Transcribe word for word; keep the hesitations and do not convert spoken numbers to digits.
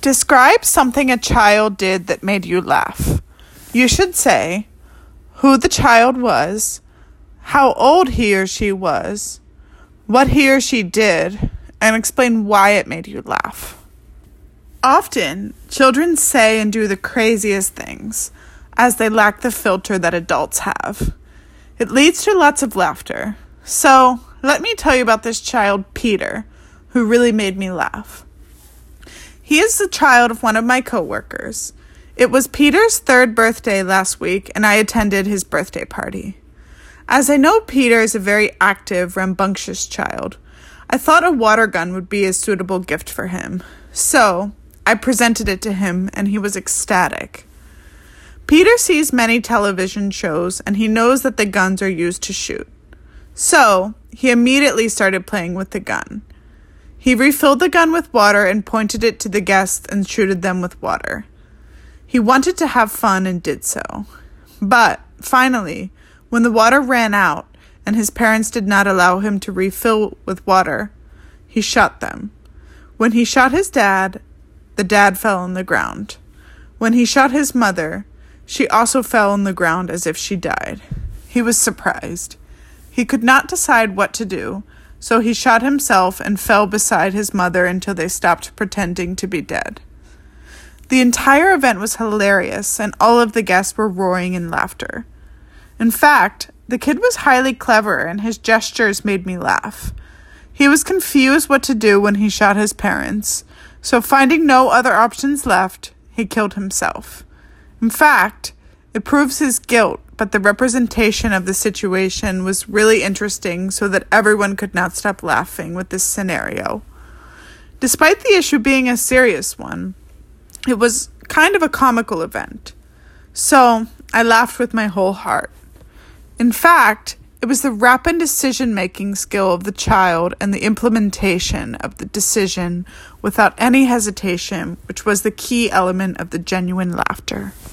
Describe something a child did that made you laugh. You should say who the child was, how old he or she was, what he or she did, and explain why it made you laugh. Often, children say and do the craziest things, as they lack the filter that adults have. It leads to lots of laughter. So, let me tell you about this child, Peter, who really made me laugh. He is the child of one of my coworkers. It was Peter's third birthday last week, and I attended his birthday party. As I know Peter is a very active, rambunctious child, I thought a water gun would be a suitable gift for him. So, I presented it to him, and he was ecstatic. Peter sees many television shows, and he knows that the guns are used to shoot. So, he immediately started playing with the gun. He refilled the gun with water and pointed it to the guests and shooted them with water. He wanted to have fun and did so. But, finally, when the water ran out and his parents did not allow him to refill with water, he shot them. When he shot his dad, the dad fell on the ground. When he shot his mother, she also fell on the ground as if she died. He was surprised. He could not decide what to do, so he shot himself and fell beside his mother until they stopped pretending to be dead. The entire event was hilarious, and all of the guests were roaring in laughter. In fact, the kid was highly clever, and his gestures made me laugh. He was confused what to do when he shot his parents, so finding no other options left, he killed himself. In fact, it proves his guilt, but the representation of the situation was really interesting so that everyone could not stop laughing with this scenario. Despite the issue being a serious one, it was kind of a comical event. So, I laughed with my whole heart. In fact, it was the rapid decision-making skill of the child and the implementation of the decision without any hesitation, which was the key element of the genuine laughter.